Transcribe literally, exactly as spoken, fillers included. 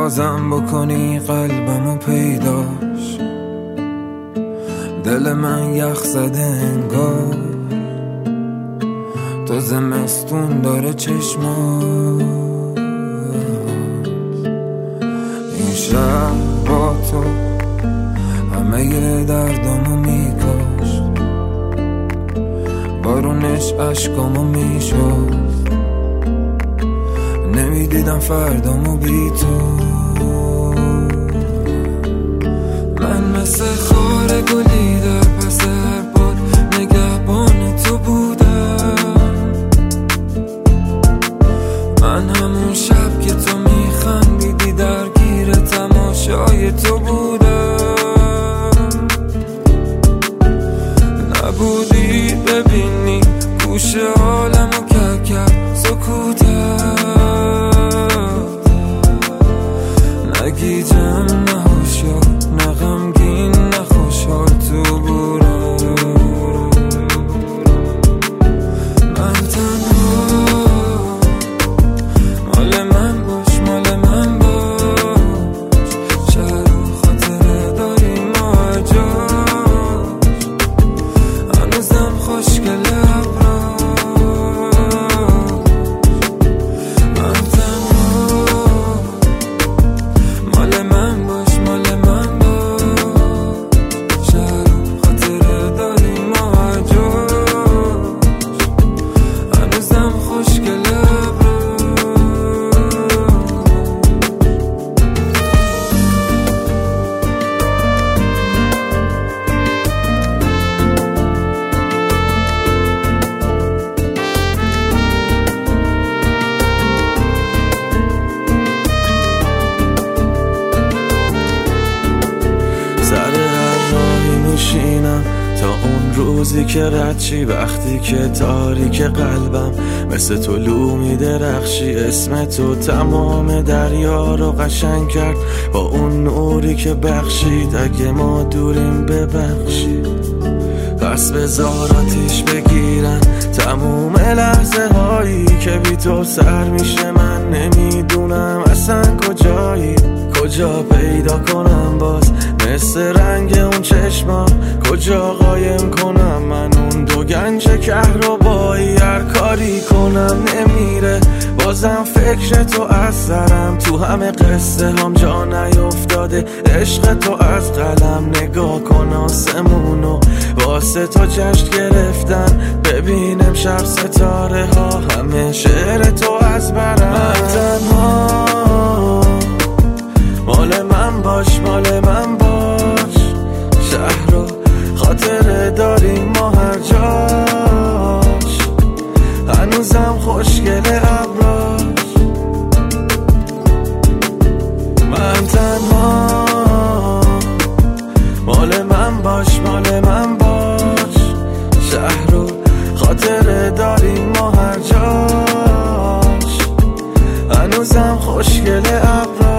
بازم بکنی قلبمو پیداش، دل من یخ زده انگار تو زمستون داره چشمات. این شب با تو همه ی دردامو میکاشت، بارونش عشقامو میشد، نمیدیدم فردامو بی تو. من مثل خار گلی در پس هر باد نگهبان تو بودم، من همون شب که تو میخندیدی درگیر تماشای تو بودم. نبودی ببینی گوش حالمو کرکر سکوتت، نگیجم نه هوشیار نه غمگین نه خوشحال تو بودم. من تنها مال من باش مال من باش، شهر و خاطره داریم ما هر جاش، هنوزم خوشگله تا اون روزی که رد چی، وقتی که تاریک قلبم مثل تو لو میدرخشی. اسم تو تمام دریا رو قشنگ کرد با اون نوری که بخشید. اگه ما دوریم ببخشید، پس بذار آتیش بگیرن تموم لحظه هایی که بی تو سر میشه. من نمیدونم اصلا کجایی، کجا پیدا کنم باز مثل رنگ اون چشما، کجا قایم کنم من اون دو گنج کهربایی. هر کاری کنم نمیره، بازم فکر تو از سرم، تو همه قصه هم جا نیفتاده عشق تو از قلم. نگاه کن آسمونو واسه تو جشن گرفتن، ببین امشب ستاره ها همه شعر تو از برم. من تنها مال من باش مال من باش، شهر و خاطره داریم ما هر جاش، هنوزم خوشگله ابراش. من تنها مال من باش مال من باش، شهر و خاطره داریم ما هر جاش، هنوزم خوشگله ابراش.